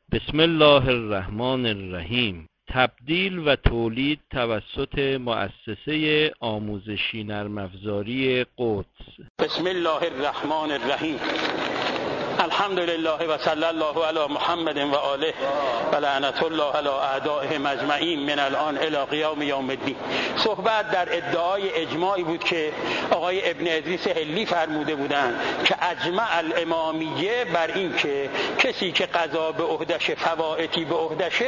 بسم الله الرحمن الرحیم. تبدیل و تولید توسط مؤسسه آموزشی نرم افزاری قدس. بسم الله الرحمن الرحیم. الحمد لله و صلی الله علی محمد و آله و لعنت الله علی اعدائهم اجمعین من الان الی قیام یوم الدین. صحبت در ادعای اجماعی بود که آقای ابن ادریس حلی فرموده بودند که اجمع الامامیه بر این که کسی که قضا به عهدش فوائتی به عهدش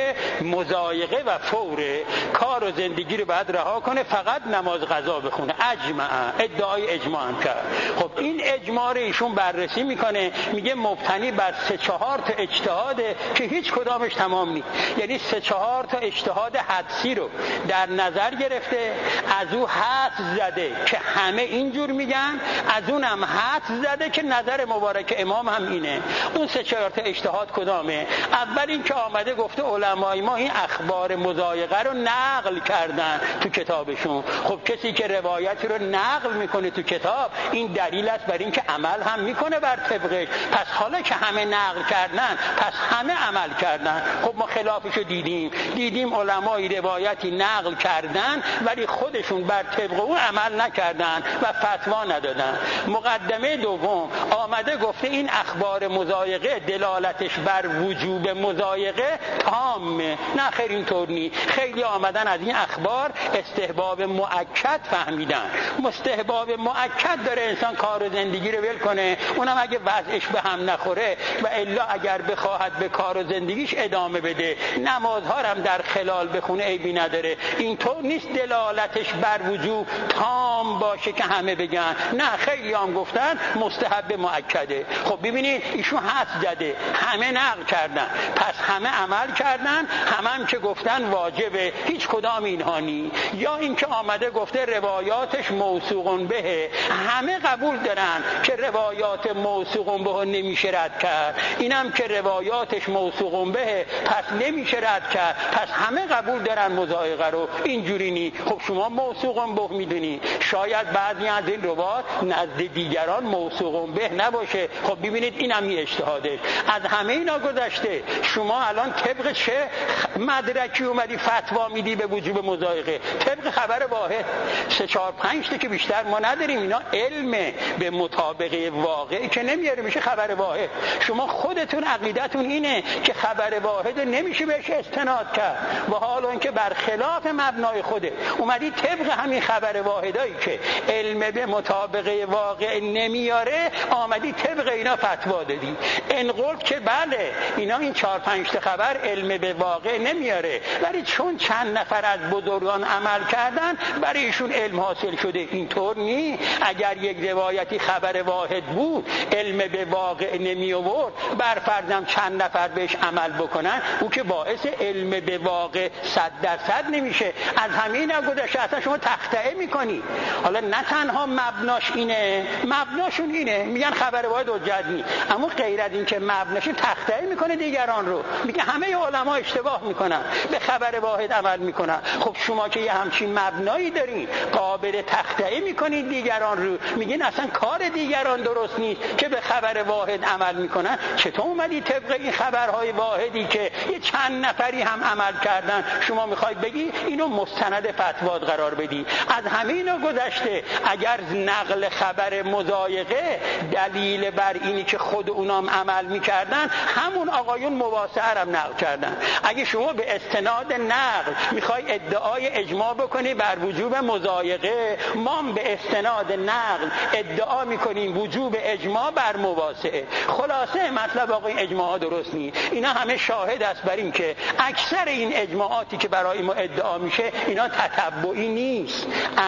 مضایقه و فوره کار و زندگی رو بعد رها کنه، فقط نماز قضا بخونه. اجمع، ادعای اجماع هم کرد. خب این اجماع رو ایشون بررسی میکنه، میگه مبتنی بر 3-4 تا اجتهاده که هیچ کدامش تمام نیست. یعنی 3-4 تا اجتهاد حدسی رو در نظر گرفته، از او حدس زده که همه اینجور میگن، از اونم حدس زده که نظر مبارک امام هم اینه. اون 3-4 تا اجتهاد کدامه؟ اول این که آمده گفته علمای ما این اخبار مضایقه رو نقل کردن تو کتابشون. خب کسی که روایتی رو نقل میکنه تو کتاب، این دلیل است بر این که عمل هم میکنه بر طبقش. پس حالا که همه نقل کردن، پس همه عمل کردن. خب ما خلافشو دیدیم علمای روایتی نقل کردن ولی خودشون بر طبق اون عمل نکردن و فتوا ندادن. مقدمه دوم آمده گفته این اخبار مضایقه دلالتش بر وجوب مضایقه تامه. نه خیر، اینطور نیست. خیلی آمدن از این اخبار استحباب مؤکد فهمیدن. مستحباب مؤکد داره انسان کار و زندگی رو ول کنه، اونم اگه وضعش به هم نخوره و الا اگر بخواهد به کار و زندگیش ادامه بده، نمازها هم در خلال بخونه عیبی نداره. اینطور نیست دلالتش بر وجوب تام باشه که همه بگن. نه، خیلی هم گفتن مستحب مؤکده. خب ببینید ایشون حدس زده، همه نقل کردن، پس همه عمل کردن، هم که گفتن واجبه، هیچ کدام اینها نی. یا اینکه آمده گفته روایاتش موثوق به، همه قبول دارن که روایات موثوق به نمیشه رد کرد. اینم که روایاتش موثوق به پس نمیشه رد کرد، پس همه قبول دارن مضایقه رو. اینجوری نی. خب شما موثوق به میدونی، شاید بعضی از این روایات نزد دیگران موثوق به نباشه. خب ببینید اینم یه اجتهاده. از همه اینا گذشته، شما الان طبق چه مدرکی اومدی فتوا میدی به وجوب مضایقه؟ طبق خبر واحد 3-4-5 تا که بیشتر ما نداریم. اینا علم به مطابقه واقعی که نمیاره، میشه خبر واحد. شما خودتون عقیدتون اینه که خبر واحد نمیشه بهش استناد کرد، و حالا اینکه برخلاف مبنای خوده اومدی طبق همین خبر واحدایی که علم به مطابقه واقع نمیاره آمدی طبق اینا فتوا دادی. انقل که بله اینا این 4-5 تا خبر علم به واقع نمیاره، ولی چون چند نفر از بزرگان عمل کردن برای ایشون علم حاصل شده. اینطور نی. اگر یک روایتی خبر واحد بود علم به واقع نمی آورد، بر فرضم چند نفر بهش عمل بکنن، او که باعث علم به واقع 100% نمیشه. از همین گذشته اصلا شما تخطئه میکنی. حالا نه تنها مبناش اینه، مبناشون اینه، میگن خبر واحد حجت نیست، اما غیر از این که مبناشون تخطئه میکنه دیگران رو، میگه همه علما اشتباه میکنن، به خبر واحد عمل میکنن. خب شما که یه همچین مبنایی دارین قابل تخطئه میکنید دیگران رو، میگین اصلا کار دیگران درست نیست که به خبر واحد عمل میکنن. چطور اومدی طبق این خبرهای واحدی که یه چند نفری هم عمل کردن شما میخوای بگی اینو مستند فتوات قرار بدی؟ از همینا گذشته اگر نقل خبر مضایقه دلیل بر اینی که خود اونام عمل میکردن، همون آقایون مواسعه هم نقل کردن. اگه شما به استناد نقل میخوای ادعای اجماع بکنی بر وجوب مضایقه، ما به استناد نقل ادعا میکنیم وجوب اجماع بر مواسعه. خلاصه مطلب آقای اجماع ها درست نیست. اینا همه شاهد است بر این که اکثر این اجماعاتی که برای ما ادعا میشه اینا تتبعی نیست،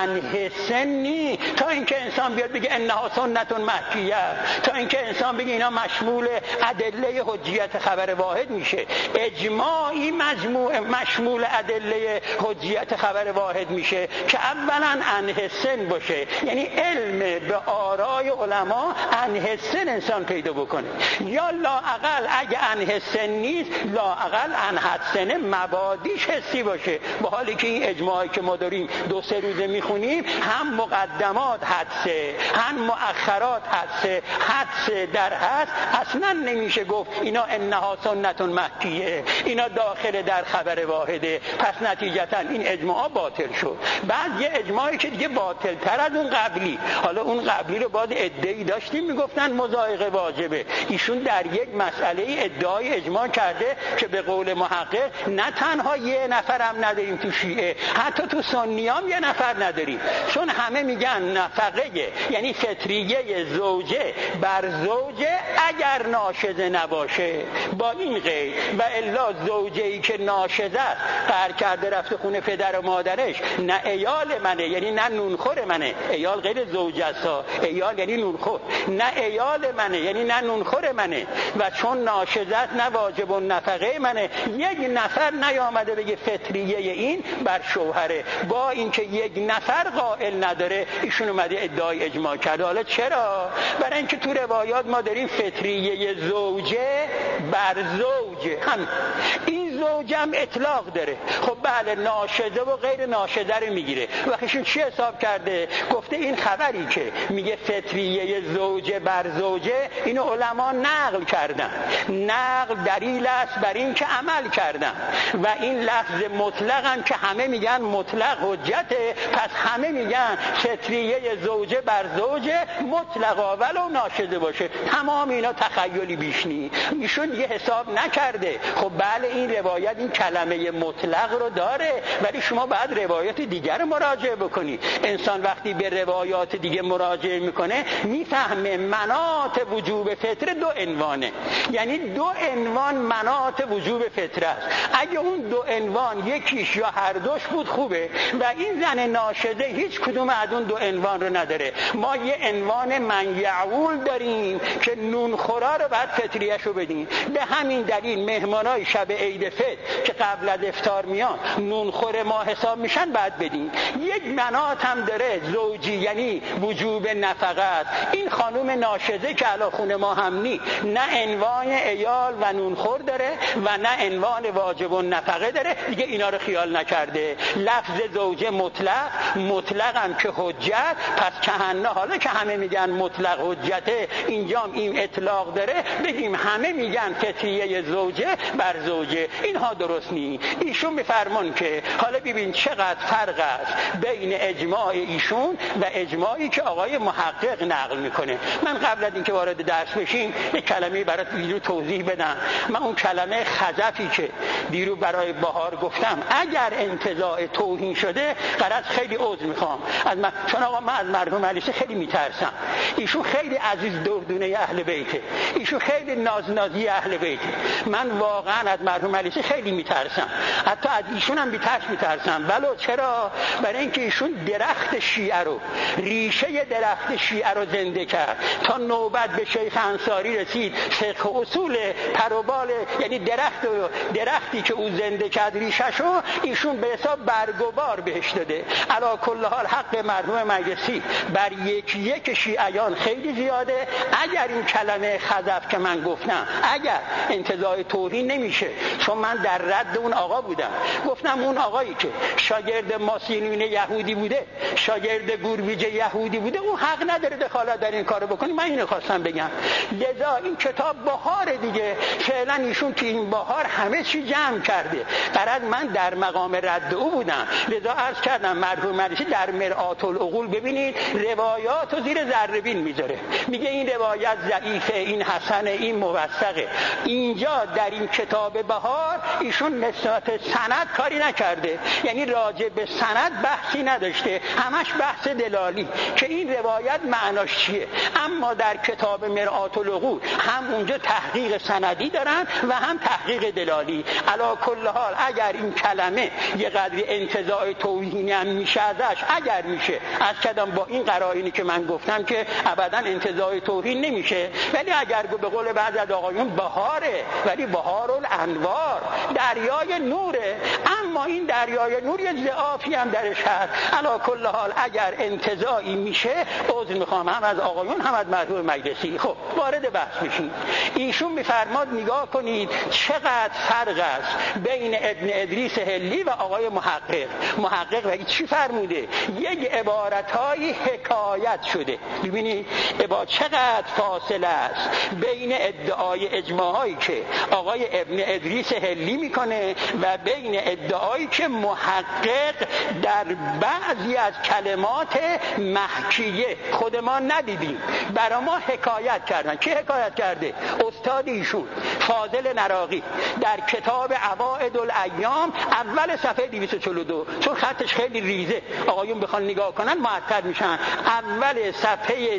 انحسن نیست. تا اینکه انسان بیاد بگه انها سنت محکیه، تا اینکه انسان بگه اینا مشمول ادله حجیت خبر واحد میشه. اجماعی مشمول ادله حجیت خبر واحد میشه که اولا انحسن باشه، یعنی علم به آرای علما انحسن انسان پیدا پیدا بکنه. یا لااقل اگه ان سن نیست، لااقل ان حد سنه مبادیش حسی باشه. با حالی که این اجماعی که ما داریم 2-3 روزه میخونیم، هم مقدمات حدسه، هم مؤخرات حدسه، حدسه در حدس. اصلا نمیشه گفت اینا انها سنت مکیه، اینا داخل در خبر واحده، پس نتیجتا این اجماع باطل شد. بعد یه اجماعی که دیگه باطل تر از اون قبلی، حالا اون قبلی رو باید ادعی داشتیم میگفتن مضایقه واجبه، ایشون در یک مسئله ادعای اجماع کرده که به قول محقق نه تنها یه نفرم نداریم تو شیعه، حتی تو سنیام یه نفر نداریم، چون همه میگن نفقه یعنی فطریه زوجه بر زوجه اگر ناشزه نباشه، با این قید و الا زوجه‌ای که ناشزه است قرار کرده رفته خونه پدر و مادرش، نه عیال منه یعنی نه نونخور منه، عیال غیر زوجه است، عیال یعنی نونخور، نه عیال منه یعنی نه نونخور منه، و چون ناشزه است نه واجب النفقه منه. یک نفر نیامده بگه فطریه این بر شوهره، با اینکه یک نفر قائل نداره ایشون اومده ادعای اجماع کرده. حالا چرا؟ برای اینکه تو روایات ما داریم فطریه زوجه بر زوجه، هم این زوجه هم اطلاق داره. خب بله ناشزه و غیر ناشزه رو میگیره. وقتشون چی حساب کرده؟ گفته این خبری که میگه فطریه زوجه بر زوجه، اینو علما نقل کردن، نقل دلیل است بر این که عمل کردن، و این لفظ مطلق هم که همه میگن مطلق حجته، پس همه میگن فطریه زوجه بر زوجه مطلقا ولو ناشزه باشه. تمام اینا تخیلی بیش نی، ایشون دیگه حساب نکرده. خب بله این روایت این کلمه مطلق رو داره، ولی شما باید روایت دیگر رو مراجعه بکنی. انسان وقتی به روایات دیگه مراجعه میکنه میفهمه مناط وجوب فطره 2 عنوانه، یعنی 2 عنوان مناط وجوب فطره است. اگه اون 2 عنوان یکیش یا هر دوش بود خوبه، و این زن ناشزه هیچ کدوم از اون 2 عنوان رو نداره. ما یه عنوان من یعول داریم که نونخورا رو باید فطریه‌شو بدیم. به همین دلیل مهمانای شب عید فطر که قبل از افطار میان نونخور ما حساب میشن بعد بدیم. یک مناط هم داره زوجی یعنی وجوب نفقه است. این خانم ناشزه که علا خونه ما هم نی، نه عنوان عیال و نونخور داره و نه عنوان واجب النفقه داره، دیگه اینا رو خیال نکرده. لفظ زوجه مطلق هم که حجت، پس کهنه حالا که همه میگن مطلق حجته، اینجا این اطلاق داره، بگیم همه میگن فطریه زوجه بر زوجه. اینها درست نی. ایشون میفرمان که حالا ببین چقدر فرق است بین اجماع ایشون و اجماعی که آقای محقق نقل میکنه. من قبل از اینکه وارد درس بشیم یک کلمه برات دیرو توضیح بدم. من اون کلمه خزفی که دیرو برای بهار گفتم اگر انتزاع توهین شده قرار خیلی عذر میخوام از من، چون آقا من از مرحوم علیسی خیلی میترسم. ایشون خیلی عزیز دردونه اهل بیته، ایشون خیلی نازنازی اهل بیته. من واقعا از مرحوم علیسی خیلی میترسم، حتی از ایشون هم میترسم. ولو چرا؟ برای اینکه ایشون درخت شیعه رو، ریشه درخت شیعه رو زنده کرد تا نوبت به شیخ انصاری رسید. فقه اصول پروبال یعنی درختی که او زنده کرد ریشه‌شو ایشون به حساب برگ و بار بهش داده. علی کل حال حق مرحوم مجلسی بر یک شیعیان خیلی زیاده. اگر این کلمه خزف که من گفتم اگر انتزاع توهین نمیشه، چون من در رد اون آقا بودم، گفتم اون آقایی که شاگرد ماسینین یهودی بوده، شاگرد گوربیجه یهودی بوده، اون حق نداره دخالت در این کارو بکنی. من اینو خواستم بگم. لذا این کتاب بهار دیگه، فعلا ایشون که این بهار همه چی جمع کرده. قرار من در مقام رد او بودم، لذا عرض کردم مرحوم مجلسی در مرآت العقول ببینید روایات رو زیر ذره بین میذاره، میگه این روایت ضعیفه، این حسنه، این موثقه. اینجا در این کتاب بهار ایشون نسبت سند کاری نکرده، یعنی راجع به سند بحثی نداشته، همش بحث دلالی که این روایت معناش چیه. اما در کتاب مرآت العقول هم اونجا تحقیق سندی دارن و هم تحقیق دلالی. علی کل حال اگر این کلمه یه قدری انتزاع توهینی هم میشه ازش، اگر میشه، از کدام با این قرائنی که من گفتم که ابدا انتزاع توهین نمیشه، ولی اگر به قول بعضی از آقایون بهاره، ولی بهار الانوار، دریای نوره، اما این دریای نور یه ضعافی هم درش هست. علا کل حال اگر انتزاعی میشه عذر میخوام هم از آقایون هم از مرحوم مجلسی. خب وارد بحث میشیم. ایشون میفرماد نگاه کنید چقدر فرق است بین ابن ادریس حلی و آقای محقق و چی فرموده؟ یک عبارت‌های حکایت شده. ببینید چقدر فاصله است بین ادعای اجماعی که آقای ابن ادریس حلی میکنه و بین ادعایی که محقق در بعضی از کلمات محکیه خود ما ندیدیم برای ما حکایت کردن. کی حکایت کرده؟ استاد ایشون فاضل نراقی در کتاب عوائد الایام اول صفحه 242. چون خطش خیلی ریزه آقایون بخوان نگاه کنن معطل میشن. اول صفحه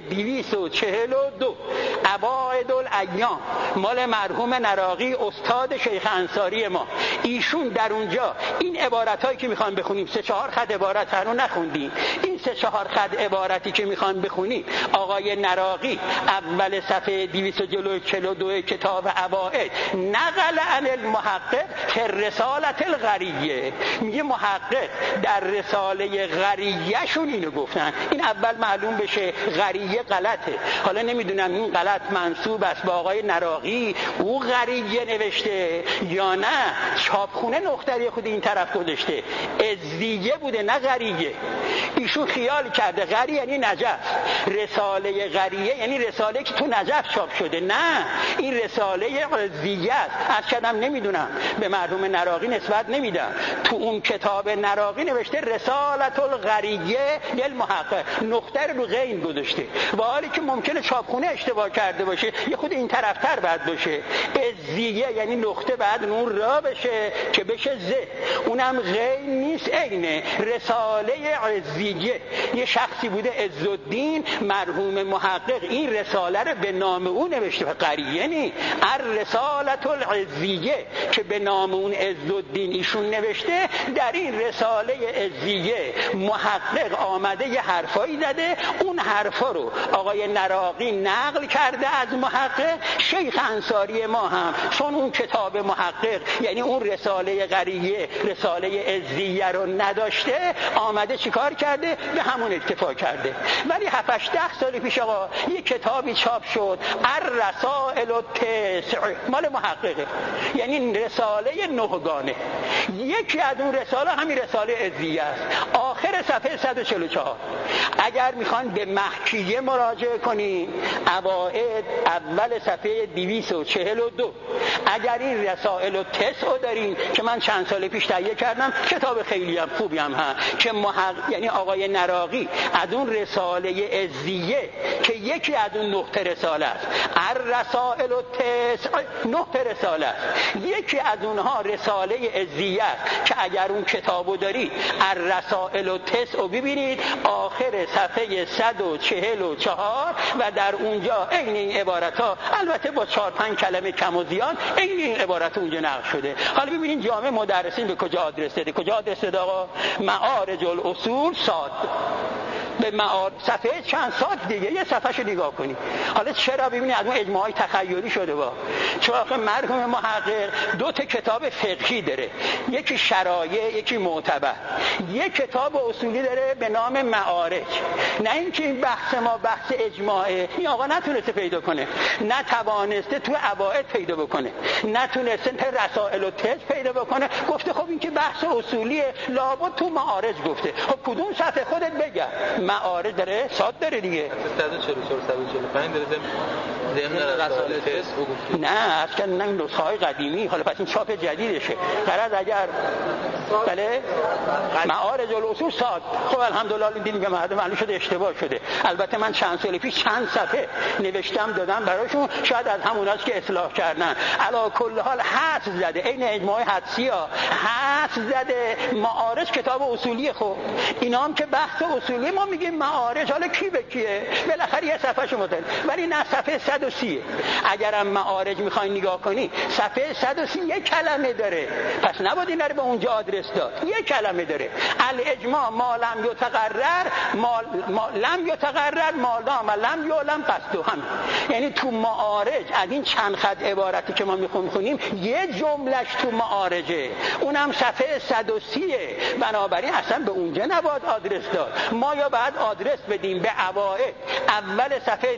242 عوائد الایام مال مرحوم نراقی استاد شیخ انصاری ما. ایشون در اونجا این عبارتایی که میخوان بخونیم 3-4 خط عبارت هنو نخوندیم. این 3-4 خط عبارتی که میخوان بخونیم آقای نراقی اول صفحه 242 کتاب عوائد نقل عن المحقق فی الرسالة الغریه. میگه محقق در رساله غریه شون اینو گفتن. این اول معلوم بشه غریه غلطه. حالا نمیدونم این غلط منسوب است به آقای نراقی او غریه نوشته یا نه چاپخونه نختری خود این طرف گذاشته. ازدیه بوده نه غریه. ایشون خیال کرده غریه یعنی نجف، رساله غریه یعنی رساله که تو نجف چاپ شده. نه این رساله ازدیه است. از کدام نمیدونم به مرحوم نراقی نسبت نمیدم. تو اون کتاب نراقی نوشته رسالت الغریه للمحقق، نقطه رو غین گذاشته و حالی که ممکنه چاپخونه اشتباه کرده باشه یه خود این طرفتر بعد باشه. ازدیه یعنی نقطه بعد نون را بشه که بشه ز، اونم غین نیست عینه. رساله ازدیه یه شخصی بوده عزالدین مرحوم محقق این رساله رو به نام او نوشته. قریه نی الرسالة العزیه که به نام اون عزالدین ایشون نوشته. در این رساله عزیه محقق آمده یه حرفایی زده، اون حرفا رو آقای نراقی نقل کرده از محقق. شیخ انصاری ما هم چون اون کتاب محقق یعنی اون رساله غریه رساله عزیه رو نداشته آمده چیکار کرده؟ به همون اکتفا کرده. ولی 7-8 سال پیش آقا یه کتابی چاپ شد الرسائل التسع مال محققه، یعنی رساله 9 گانه. یکی از اون رساله همین رساله عزیه است. آخر صفحه 144 اگر میخوان به محکیه مراجعه کنین عوائد اول صفحه 242 اگر این رسائل التسع دارین که من چند سال پیش تهیه کردم کتاب خیلی هم خوبی هم هست که یعنی آقای نراقی از اون رساله عزیه که یکی از اون 9 رساله است الرسائل التسع 9 رساله است، یکی از اونها رساله عزیه است که اگر اون کتابو داری الرسائل التسع ببینید آخر صفحه 144 و در اونجا عین این عبارت ها البته با 4-5 کلمه کم و زیاد عین این عبارت اونجا نقل شده. حالا ببینید جامعه مدرسین به کجا آدرس داده. کجا آدرس داده آقا؟ معارج الاصول صاد به صفحه چند ساعت دیگه یه صفحهشو نگاه کنی. حالا چرا؟ ببینید از اون اجماعی تخیلی شده با چون آخه مرحوم محقق 2 کتاب فقهی داره، یکی شرایع یکی معتبر، یک کتاب اصولی داره به نام معارج. نه اینکه این بحث ما بحث اجماعه، این آقا نتونسته پیدا کنه، نتوانسته تو عوائد پیدا بکنه، نتونسته تو رسائل التسع پیدا بکنه. گفته خب این که بحث اصولیه لابد تو معارج گفته. خب کدوم صفحه خودت بگم؟ معارج داره صاد داره دیگه 144-145 داره ضمن رسائل التسع. نه اصلا این نسخه های قدیمی. حالا پس این چاپ جدیدشه. غرض اگر بله معارج الاصول صاد. خب الحمدلله دیدیم که معلوم شده اشتباه شده. البته من چند سال پیش چند صفحه نوشتم دادم براشون، شاید از هموناست که اصلاح کردن. علی کل حال حدس زده این اجماع حدسیا حدس زده معارج کتاب اصولی. خب اینا هم که بحث اصولی ما میگیم معارج، حالا کی به کیه بالاخره یه صفحه شما دارید. ولی نه صفحه 130. اگرم معارج میخواین نگاه کنی صفحه 130 یک کلمه داره، پس نباید اینا رو به اونجا آدرس داد. یک کلمه داره، الاجماع ما لم یتقرر لم یتقرر ما دام لم یعلم قصده. هم یعنی تو معارج از این چند خط عبارتی که ما میخونیم یه جملهش تو معارجه، اونم صفحه 130. بنابراین اصلا به اونجا نباید آدرس داد. ما یا باید آدرس بدیم به اوائل اول صفحه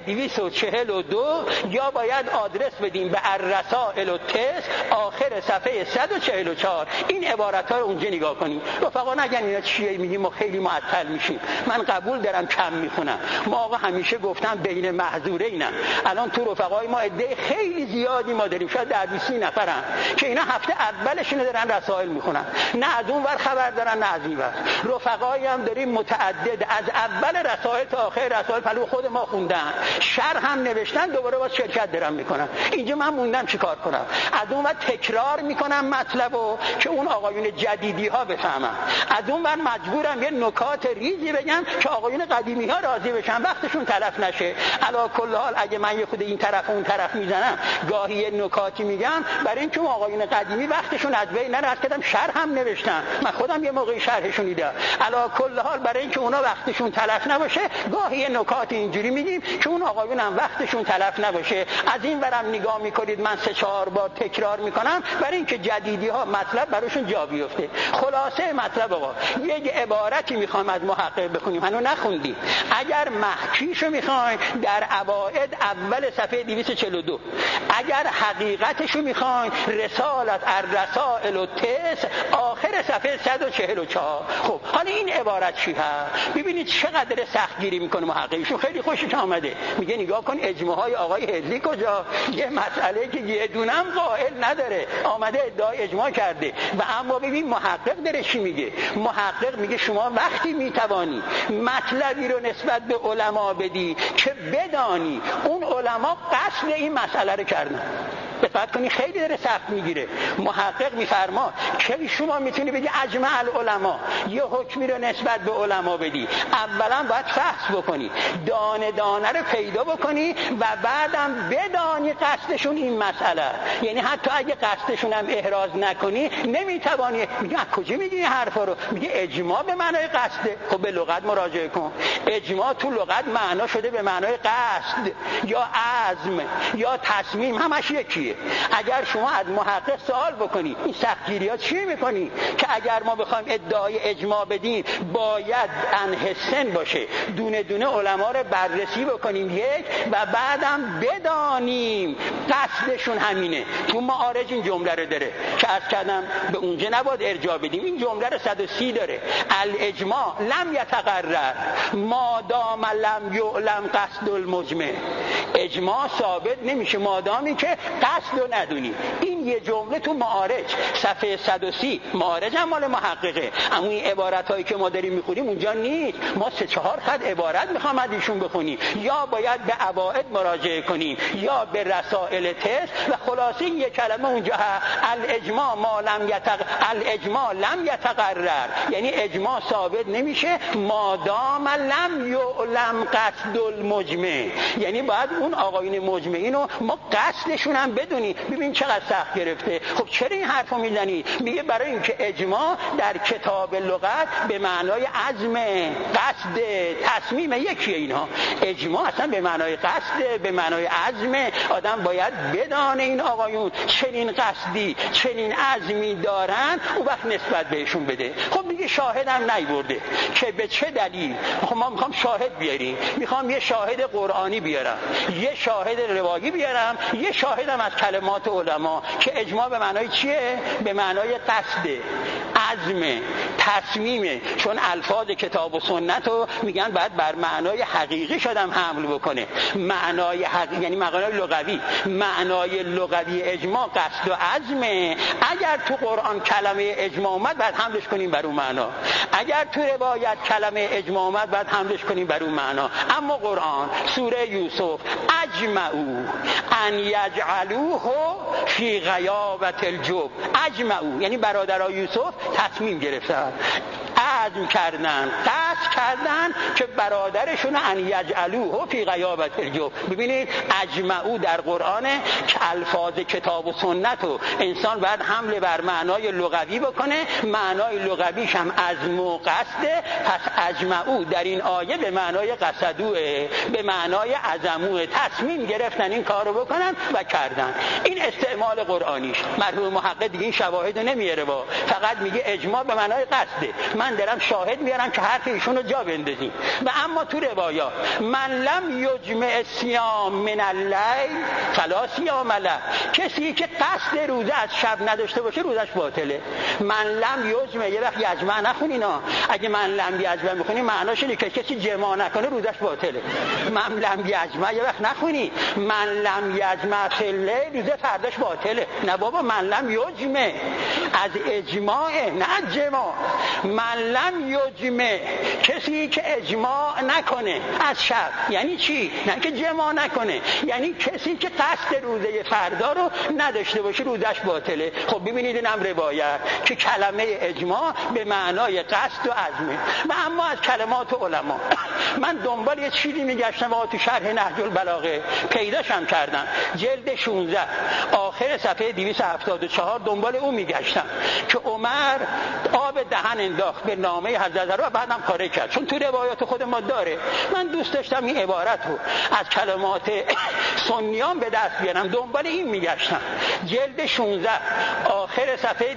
242 یا باید آدرس بدیم به الرسائل التس آخر صفحه 144. این عبارت ها رو اونجا نگاه کنیم. رفقا نگن اینا چیه میگیم ما خیلی معطل میشیم. من قبول دارم کم میخونم، ما آقا همیشه گفتم بین محظورینم. الان تو رفقای ما عده خیلی زیادی ما داریم، شاید 20 نفرن که اینا هفته اولشون دارن رسائل میخونن، نه از اون ور خبر دارن نه از این ور. رفقایی هم داریم متعدد از اول رسائل تا آخر رسائل پلو خود ما خوندن، شرح هم نوشتن، دوباره باز شرکت دارن میکنن. اینجا من موندم چیکار کنم؟ از اون ور تکرار میکنم مطلبو که اون آقایون جدیدی ها بفهمن، از اون ور مجبورم یه نکات ریزی بگم که آقایون قدیمی ها راضی بشن، وقتشون تلف نشه. علی کل حال اگه من یه خود این طرف اون طرف میزنم، گاهی یه نکاتی میگم برای اینکه اون آقایون قدیمی وقتشون از بین نره. از کردم شرح هم نوشتن، من خودم یه موقعی شرحشون دیدم. علی کل حال برای اینکه اونا وقتشون تلف نباشه، گاهی یه نکات اینجوری میگیم که اون آقایون هم وقتشون تلف نباشه. از این ورم نگاه میکنید من 3-4 بار تکرار میکنم برای اینکه جدیدی ها مطلب براشون جا بیفته. خلاصه مطلب آقا یک عبارتی میخوام از محقق بخونیم، هنوز نخوندیم. اگر محکیشو میخواین در اوائد اول صفحه 242، اگر حقیقتشو میخواین رسالت الرسائل التس آخر صفحه 144. خب حالا این عبارت چی هست؟ ببینید چقدر سختگیری میکنه محققشون. خیلی خوشش آمده، میگه نگاه کن اجماع های آقای هدلی کجا، یه مسئله که یه دونم قائل نداره آمده ادعای اجماع کرده. و اما ببین محقق داره چی میگه. محقق میگه شما وقتی میتوانی مطلبی رو نسبت به علما بدی که بدانی اون علما قصد این مسئله رو کردن. دقت کنی خیلی داره سخت میگیره. محقق میفرما که شما میتونی بگی اجمع العلماء، یه حکمی رو نسبت به علما بدی، اولا باید فحص بکنی، دانه دانه رو پیدا بکنی و بعدم بدانی قصدشون این مسئله. یعنی حتی اگه قصدشون هم احراز نکنی نمیتوانی. میگه از کجا میگی این حرفا رو؟ میگه اجماع به معنای قصده. خب به لغت مراجعه کن. اجماع تو لغت معنا شده به معنای قصد یا عزم یا تصمیم، همش یکیه. اگر شما از محقق سوال بکنی این سختگیری‌ها چی میکنی که اگر ما بخوایم ادعای اجماع بدیم باید انحسن باشه، دونه دونه علما رو بررسی بکنیم یک و بعدم بدانیم قصدشون همینه. تو معارج این جمله رو داره که عرض کردم به اونجا نباید ارجاع بدیم. این جمله رو 130 داره. الاجماع لم یتقرر ما دام لم یعلم قصد المجمع. اجماع ثابت نمیشه مادامی که قصد رو ندونی. این یه جمله تو معارج صفحه 130. معارج هم مال محققه، اما این عبارت هایی که ما داریم میخونیم اونجا نیست. ما 3-4 خط عبارت میخوام از ایشون بخونیم، یا باید به اوائد مراجعه کنیم یا به رسائل تس. و خلاصه این یک کلمه اونجا هست الاجماع لم یتقرر، یعنی اجماع ثابت نمیشه مادام لم یعلم قصد المجمع. یعنی باید اون آقایون مجمعین رو ما قصدشون هم بدونی. ببین چقدر سخت گرفته. خب چرا این حرفو میزنی؟ میگه برای اینکه اجماع در کتاب لغت به معنای عزم، قصد، تصمیم یکیه. اینها اجماع اصلا به معنای قصد، به معنای عزم. آدم باید بدانه این آقایون چنین قصدی چنین عزمی دارن، اون وقت نسبت بهشون بده. خب میگه شاهدم نیورده که به چه دلیل. خب ما میخوام شاهد بیاریم، میخوام یه شاهد قرآنی بیارم، یه شاهد روایی بیارم، یه شاهدم از کلمات علما که اجماع به معنای چیه؟ به معنای قصد، عزم، تصمیمه. چون الفاظ کتاب و سنت رو میگن باید بر معنای حقیقی شدم حمل بکنه. معنای حقیقی یعنی معنای لغوی. معنای لغوی اجماع قصد و عزمه. اگر تو قرآن کلمه اجماع اومد باید حملش کنیم بر اون معنا، اگر تو روایت کلمه اجماع اومد باید حملش کنیم بر اون معنا. اما قرآن سوره یوسف اجمعوا ان یجعلوه فی غیابت الجب. اجمعوا یعنی برادرای یوسف تصمیم گرفتن عزم کردن، قصد کردن که برادرشون ان یجعلوه فی غیابت الجب. ببینید اجمعو در قرآنه که الفاظ کتاب و سنت و انسان باید حمله بر معنای لغوی بکنه، معنای لغویش هم عزم و قصده. پس اجمعو در این آیه به معنای قصدوه، به معنای عزموه، تصمیم گرفتن این کارو بکنن و کردن. این استعمال قرآنیش. مرحوم محقق دیگه این شواهد رو نمیاره، با فقط میگه اجماع به معنای قصده. من دارم شاهد میارم که حرف ایشون رو جا بندازیم. و اما تو روایات من لم یجمع صیام من اللیل فلا صیام له، کسی که قصد روزه از شب نداشته باشه روزش باطله. من لم یجمع، یه وقت یجمع نخونینا، اگه من لم یجمع بخونی معناش اینه که کسی جماع نکنه روزش باطله. من لم یجمع یه وقت نخونی، من لم یجمع فی اللیل روزه فرداش باطله. نه بابا، من لم یجمع از اجماع، نه جماع. من لم یجمع کسی که اجماع نکنه از شب. یعنی چی؟ نه که جماع نکنه، یعنی کسی که قصد روزه فردا رو نداشته باشه روزش باطله. خب ببینید اینم روایت که کلمه اجماع به معنای قصد و عزمه. و اما از کلمات علما من دنبال یه چیزی میگشتم و تو شرح نهج البلاغه پیداشم کردم، جلد 16 آخر صفحه 274 دنبال اون میگشتم که عمر آب دهن انداخت به نامه حضرت رو و بعدم پاره کرد، چون تو روایات خود ما داره. من دوست داشتم این عبارت رو از کلمات سنیان به دست بیارم، دنبال این میگشتم. جلد 16 آخر صفحه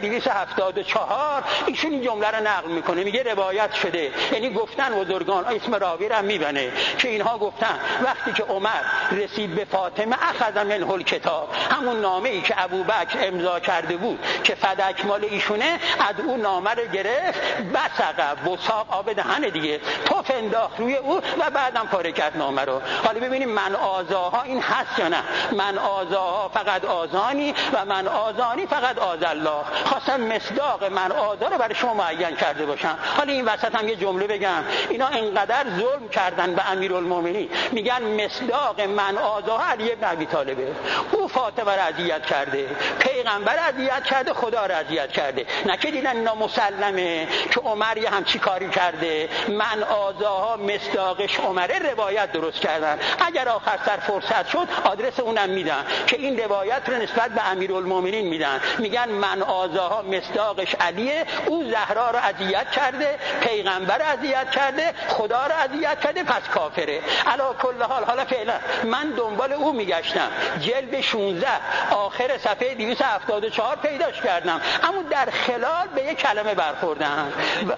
274 ایشون این جمله رو نقل میکنه، میگه روایت شده، یعنی گفتن بزرگان، اسم راوی رو میبنه که اینها گفتن وقتی که عمر رسید به فاطمه اخذ منه الکتاب، همون نامه ای که ابوبکر امضا کرده بود که فدک مال ایشونه، از اون نامه رو گرفت، بسقه بساق آب دهن دیگه توف انداخت روی او و بعدم پاره کرد نامه رو. حالا ببینیم من آزاها این هست یا نه. من آزاها فقط آزانی و من آزانی فقط آز الله. خواستم مصداق من آزا رو برای شما معین کرده باشم. حالا این وسط هم یه جمله بگم، اینا اینقدر ظلم کردن به امیرالمومنین، میگن مصداق من آزاها علی بن ابی طالبه. او فاطمه رو اذیت کرده، پیغمبر اذیت کرده، خدا رو اذیت کرده. نه که دیدن اینا مسلمه که عمر یه همچی کاری کرده. من آزاها مصداقش عمره، روایت درست کردن. اگر آخر سر فرصت شد آدرس اونم میدن که این روایت رو نسبت به امیرالمومنین میدن، میگن من آزاها مصداقش علیه، او زهرا رو اذیت کرده، پیغمبر رو اذیت کرده، خدا رو اذیت کرده، پس کافره. علی کل حال حالا فعلا من دنبال او میگشتم، جلد 16 آخر صفحه 274 پیداش کردم، اما در خلال به یک کلمه برخوردن.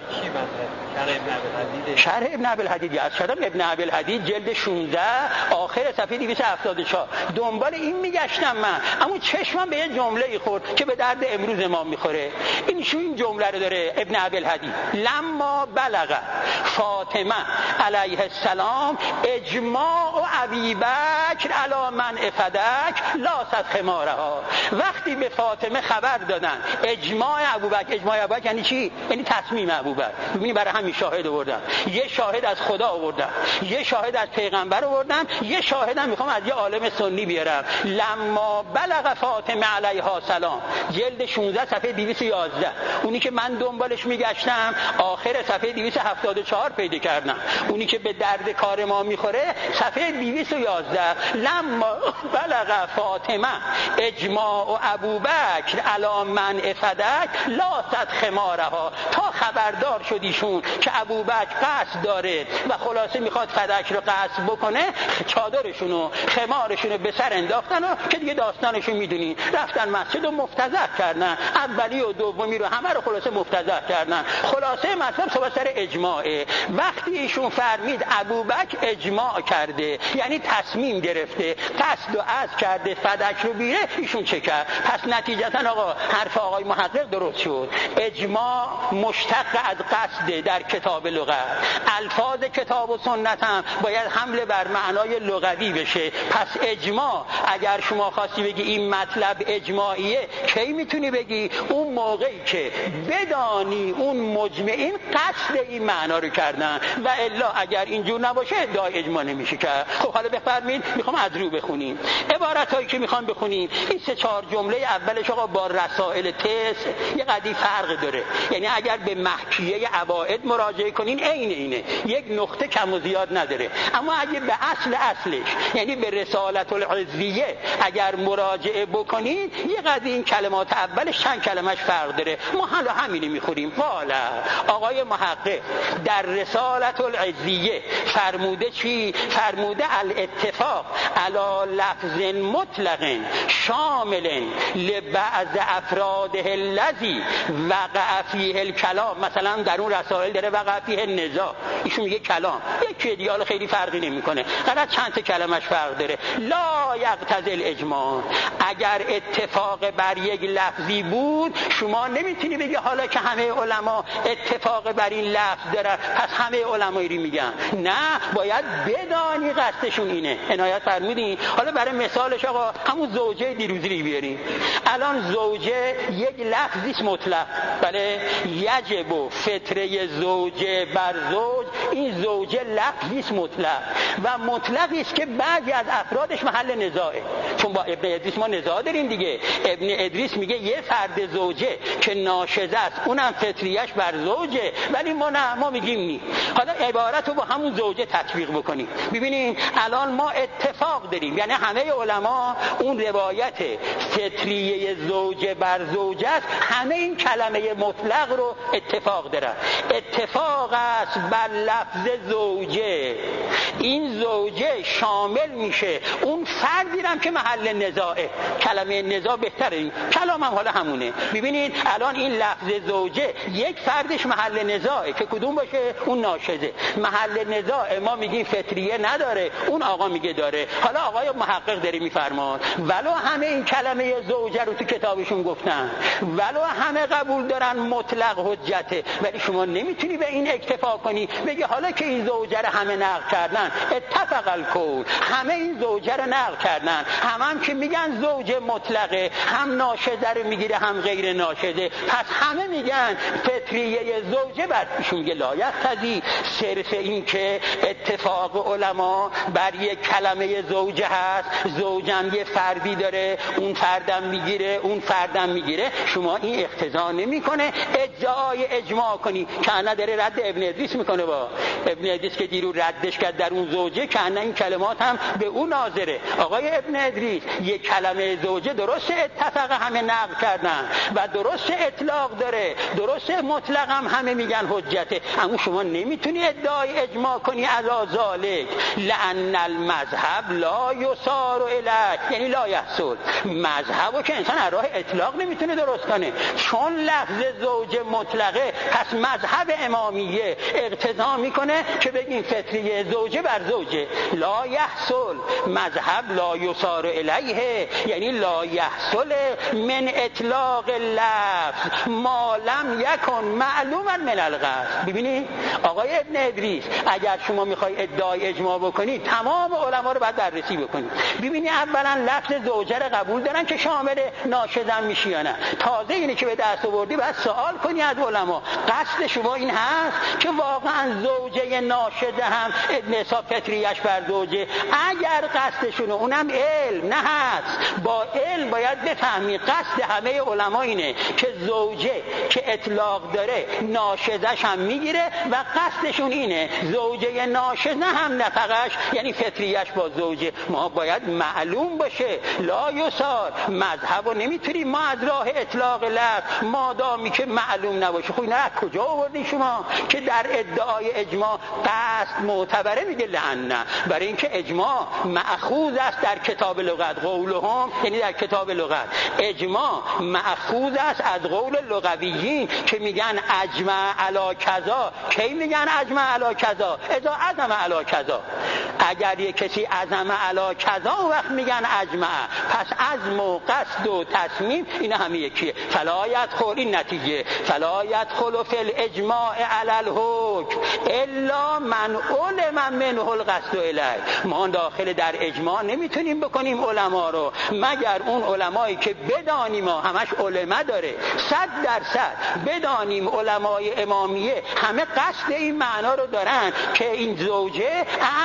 شرح ابن ابوالحدید یاد شدم، ابن ابوالحدید جلد 16 آخر صفحه 274 دنبال این میگشتم من، اما چشمم به یه جمله خورد که به درد امروز ما میخوره. این جمله رو داره ابن ابوالحدید: لما بلغ فاطمه علیه السلام اجماع ابی بکر علی من افدک لاست خمارها. وقتی به فاطمه خبر دادن اجماع ابوبکر، اجماع ابوبکر یعنی چی؟ یعنی تصمیم ابوبکر. ببینید برای همین شاهد آوردن، یه شاهد از خدا آوردن، یه شاهد از پیغمبر آوردن، یه شاهدم میخوام از یه عالم سنی بیارم. لما بلغ فاطمه علیها السلام، جلد 16 صفحه 211، اونی که من دنبالش میگشتم آخر صفحه 274 پیدا کردم، اونی که به درد کار ما میخوره صفحه 211. لما بلغ فاطمه اجماع ابوبکر علی من افدک لاست خمارها، تا خبردار شدیشون که ابوبکر قصد داره و خلاصه میخواد فدک رو قصد بکنه، چادرشونو خمارشونو به سر انداختن و که دیگه داستانشون میدونی، رفتن مسجد و مفتضح کردن، اولی و دومی رو همه رو خلاصه مفتضح کردن. خلاصه مطلب صحبت سر اجماعه. وقتی ایشون فرمید ابوبکر اجماع کرده، یعنی تصمیم گرفته، قصد و عزم کرده فدک رو بیره، ایشون چه کرد؟ پس نتیجتا آقا حرف آقای محقق درست شد. اجماع مشتق از قصد در کتاب لغت، الفاظ کتاب و سنت هم باید حمله بر معنای لغوی بشه. پس اجماع اگر شما خواستی بگی این مطلب اجماعیه، کی میتونی بگی؟ اون موقعی که بدانی اون مجمعین قصد این معنا رو کردن، و الا اگر اینجور نباشه ادعای اجماع نمیشه کرد. خب حالا بفرمایید میخوام از رو بخونیم عبارت هایی که میخوام بخونیم. این 3-4 جمله اولش آقا با رسائل تست یه قدری فرق داره، یعنی اگر به محکیه عوائد مراجعه کنین، عین اینه، یک نقطه کم و زیاد نداره. اما اگه به اصلش یعنی به رسالت العزیه اگر مراجعه بکنید، یه قضیه این کلمات اولش چند کلمش فرق داره. ما حالا همینی میخوریم. والا آقای محقق در رسالت العزیه فرموده چی؟ فرموده الاتفاق علی لفظ مطلق شامل لبعض افراده الذی وقع فیه الکلام. مثلا در اون رسائل داره وقع فیه النزاع، ایشون میگه کلام، یکی دیگه خیلی فرقی نمیکنه، فقط چند تا کلمش فرق داره. لا یقتضی الاجماع، اگر اتفاق بر یک لفظی بود شما نمیتونی بگی حالا که همه علما اتفاق بر این لفظ دارن پس همه علمایی میگن. نه، باید بدانی قصدشون اینه. عنایت فرمودین. حالا برای مثالش آقا همون زوجه دیروزی بیاریم. الان زوجه یک لفظی مطلق، بله، یجب فطره زوجه بر زوج، این زوجه لفظی مطلق و مطلقی است که بعضی از افرادش محل نزاعه. چون با ابن ادریس ما نزاع داریم دیگه. ابن ادریس میگه یه فرد زوجه که ناشزه است اونم فطریش بر زوجه، ولی ما نه، ما میگیم نی. حالا عبارت رو با همون زوجه تطبیق بکنیم. ببینیم الان ما اتفاق داریم، یعنی همه علما اون روایت فطریه زوجه بر زوجه است، همه این کلمه مطلق رو اتفاق دارن. اتفاق است بر لفظ زوجه، این زوجه شامل میشه اون فردی هم که محل نزاعه. کلمه نزاع بهتره، این کلام هم حالا همونه. ببینید الان این لفظ زوجه یک فردش محل نزاعه که کدوم باشه؟ اون ناشزه. محل نزاع ما میگیم فطریه نداره، اون آقا میگه داره. حالا آقای محقق داره میفرمان ولو همه این کلمه زوجه رو تو کتابشون گفتن، ولو همه قبول دارن مطلق حجته، ولی شما نمیتونی به این اکتفا کنی بگی حالا که این زوجه رو همه نقل کردن اتفق الکل، همه این زوجه رو نقل کردن، هم که میگن زوجه مطلقه، هم ناشزه رو میگیره هم غیر ناشزه، پس همه میگن فطریه زوجه بر. ایشون میگه لا یقتضی، صرف این که اتفاق علما بر یک کلمه زوجه هست، زوجم یه فردی داره، اون فردم میگیره، اون فردم میگیره، شما این اقتضا نمیکنه ادعای اجماع کنی. که نداره رد ابن ادریس میکنه. با ابن ادریس که دیرو ردش کرد در اون زوجه، که این کلمات هم به اون ناظره. آقای ابن ادریس یک کلمه زوجه درست اتفاق همه نقل کردن و درست اطلاق داره، درست مطلق هم همه میگن حجته، اما شما نمیتونی ادعای اجماع کنی علی ذالک، لأن المذهب لا یصار الیه، یعنی لا یحصل. مذهبو که انسان از راه اطلاق نمیتونه درست کنه، چون لفظ زوجه مطلقه، پس مذهب امامیه اقتضا میکنه که بگیم فطریه زوجه بر زوجه. لا یحصل، مذهب لا یصار الیه، یعنی لا یحصل من اطلاق اللفظ ما لم یکن معلوما من القصد. ببینید آقای ابن ادریس اگر شما میخوای ادعای اجماع بکنید تمام علما رو باید بررسی بکنید. ببینید اولا لفظ زوجه رو قبول دارن که شامل ناشزن میشه یا نه. تازه اینه که به دست آوردی باید سوال کنی از علما قصد شما این هست که واقعا زوجه ناشزه هم نصاب فطریش بر زوجه؟ اگر قصدشونه اونم علم نه هست، با علم باید بفهمی قصد همه علما اینه که زوجه که اطلاق داره ناشزش هم میگیره و قصدشون اینه زوجه ناشزه هم نفقش یعنی فطریش با زوجه. ما باید معلوم باشه. لا یصار، مذهب رو نمیتونیم ما از راه اطلاق لفظ مادامی که معلوم نباشه. خب نه کجا آوردین شما که در ادعای اجماع قصد معتبره؟ میگه لعنه، برای اینکه اجماع مأخوذ است در کتاب لغت. قولهم یعنی در کتاب لغت اجماع مأخوذ است از قول لغویین که میگن اجمع علی کذا. کی میگن اجمع علی کذا؟ اذا عزم علی کذا. اگر یک کسی عزم علی کذا وقت میگن اجمع. پس عزم و قصد و تصمیم اینا همه یکیه. فلا یدخل، این نتیجه، فلا یدخل فی الاجماع علی الحکم الا من علم منه القصد الیه. ما داخل در اجماع نمیتونیم بکنیم علما رو مگر اون علمایی که بدانیم، ما همش علما داره 100% بدانیم علمای امامیه همه قصد این معنا رو دارن که این زوجه اعم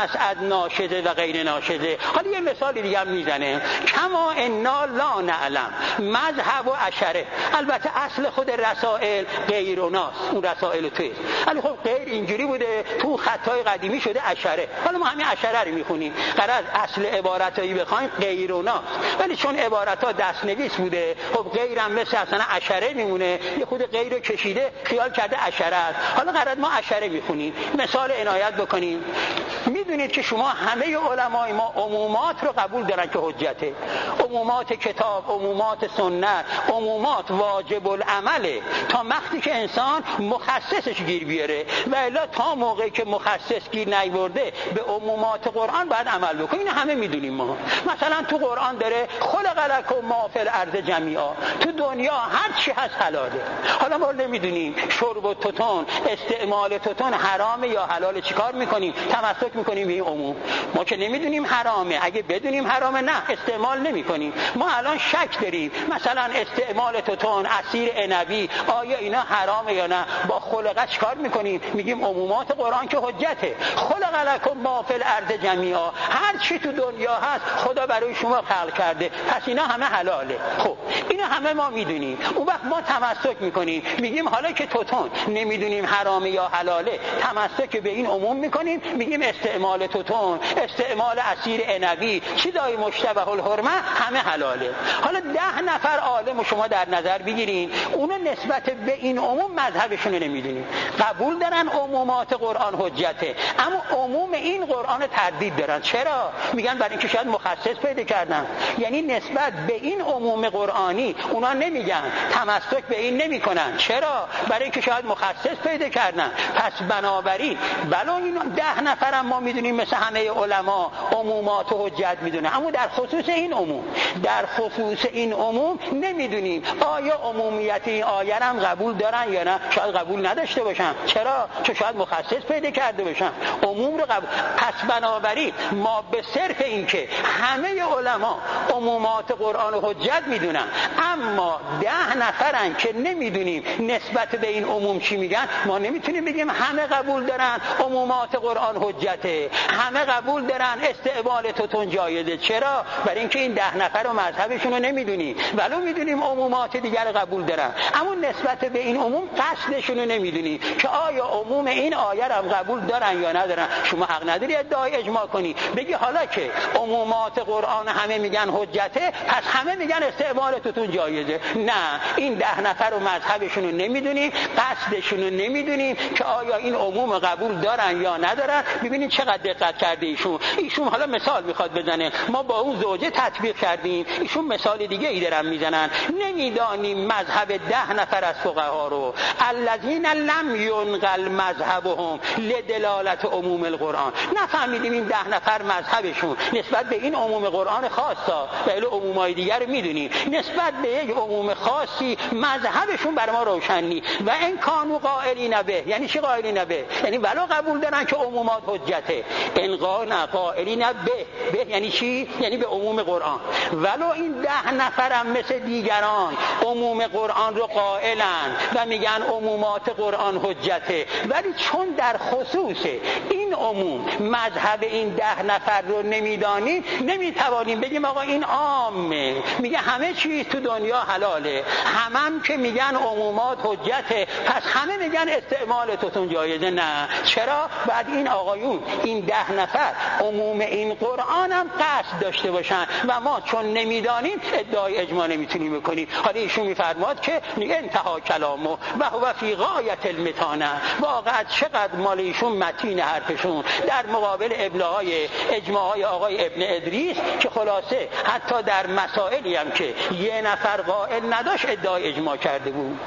است از ناشزه و غیر ناشزه. حالا یه مثال دیگه هم میزنه، کما انا لا نعلم مذهب و اشره. البته اصل خود رسائل غیر و ناس، اون رسائل توی، ولی خب غیر اینجوری بوده، تو خطای قدیمی شده اشره. حالا ما همین اشره رو میخونیم، قرار اصل عبارتایی بخوایم غیر و ناس، ولی چون عبارت‌ها دست‌نویس بوده خب غیرم مثل اصلا اشره میمونه، یه خود غیر رو کشیده خیال کرده اشره است. حالا قرار ما اشره میخونیم. مثال عنایت بکنیم، میدونید که شما همه علمای ما عمومات رو قبول دارن که حجته، عمومات کتاب، عمومات سنت، عمومات واجب العمله تا وقتی که انسان مخصصش گیر بیاره، و الا تا موقعی که مخصص گیر نیورده به عمومات قرآن باید عمل بکنیم. این همه میدونیم ما. مثلا تو قرآن داره خلق لکم ما فی الارض جمیعا، تو دنیا هر چی هست حلاله. حالا ما نمیدونیم شرب و توتون، استعمال توتون حرامه یا حلاله، چیکار میکنیم؟ تمسک میکنیم به این عموم. ما که نمیدونیم حرامه، اگه بدونیم حرامه نه استعمال نمیکنیم. ما الان شک داریم مثلا استعمال توتون، عصیر عنبی، آیا اینا حرامه یا نه؟ با خلقه چیکار میکنیم؟ میگیم عمومات قرآن که حجته، خلق لکم ما فی الارض جمیعا، هر چی تو دنیا هست خدا برای شما خلق کرده، پس اینا همه حلاله. خب اینا همه ما میدونیم. اون وقت ما تمسک میکنیم، میگیم حالا که توتون نمیدونیم حرامه یا حلاله، تمسک به این عموم میکنیم، میگیم استعمال توتون، استعمال عصیر عنبی، چیزای مشتبه الحرمه همه حلاله. حالا 10 نفر عالم شما در نظر بگیرین، اونا نسبت به این عموم مذهبشون رو نمیدونیم، قبول دارن عمومات قرآن حجته، اما عموم این قرآن تردید دارن. چرا؟ میگن برای اینکه شاید مخصص پیدا کردن. یعنی نسبت به این عموم قرآنی اونا نمیگن، تمسک به این نمیکنن. چرا؟ برای اینکه شاید مخصص پیدا کردن. پس بنابراین بلا این 10 نفرم ما میدونیم مثل همه علما عمومات و حجت میدونن، اما در خصوص این عموم، در خصوص این عموم نمیدونیم آیا عمومیت این آیه هم قبول دارن یا نه. شاید قبول نداشته باشن. چرا؟ چون شاید مخصص پیدا کرده باشن، عموم رو قبول. پس بنابراین ما به صرف این که همه علما عمومات قرآن و حجت میدونن، اما 10 نفرن که نمیدونیم نسبت به این عموم چی میگن، ما نمیتونیم بگیم همه قبول دارن عمومات قرآن حجته، همه قبول دارن استعمال توتون جایزه. چرا؟ برای اینکه این 10 نفر و مذهبشون رو نمیدونیم، ولو میدونیم عمومات دیگر قبول دارن، اما نسبت به این عموم قصدشون رو نمیدونیم که آیا عموم این آیه رو قبول دارن یا ندارن. شما حق نداری ادعای اجماع کنی، بگی حالا که عمومات قرآن همه میگن حجته پس همه میگن استعمال توتون جایزه. نه، این 10 نفر و مذهبشون رو نمیدونیم، قصدشون رو نمیدونیم که آیا این عموم قبول دارن یا ندارن. ببینید چقدر دقت کرده ایشون حالا مثال میخواد بزنه، ما با اون زوجه تطبیق کردیم، ایشون مثال دیگه ای دارن میزنن. نمیدانیم مذهب 10 نفر از فقها رو، الذین لم ینقل مذهبهم لدلالت عموم القرآن. نفهمیدیم این 10 نفر مذهبشون نسبت به این عموم قرآن خاصا، ولی عمومای دیگر میدونیم نسبت به یک عموم خاصی مذهبشون بر ما روشن نی. و این کانوا قائلین به، یعنی چی قائلین به؟ یعنی ولو قبول دارن که عمومات حجته، انقانا قائلین به یعنی چی؟ یعنی به عموم قرآن. ولو این 10 نفرم مثل دیگران عموم قرآن رو قائلن و میگن عمومات قرآن حجته، ولی چون در خصوص این عموم مذهب این 10 نفر رو نمیدانیم، نمیتوانیم بگیم آقا این عامه، میگه همه چیز تو دنیا حلاله، همم که میگن عمومات حجته پس همه میگن استعمال توتون جایزه. نه، چرا؟ بعد این آقایون این 10 نفر عموم این قرآن هم قصد داشته باشن و ما چون نمیدانیم ادعای اجماع نمیتونیم بکنیم. حالا ایشون میفرماد که انتها کلامو و هو فی غایت المتانه، واقعا چقدر مال ایشون متین حرفشون در مقابل ابلاغای اجماعای آقای ابن ادریس که خلاصه حتی در مسائلی هم که یه نفر قائل نداشت ادعای اجماع کرده بود.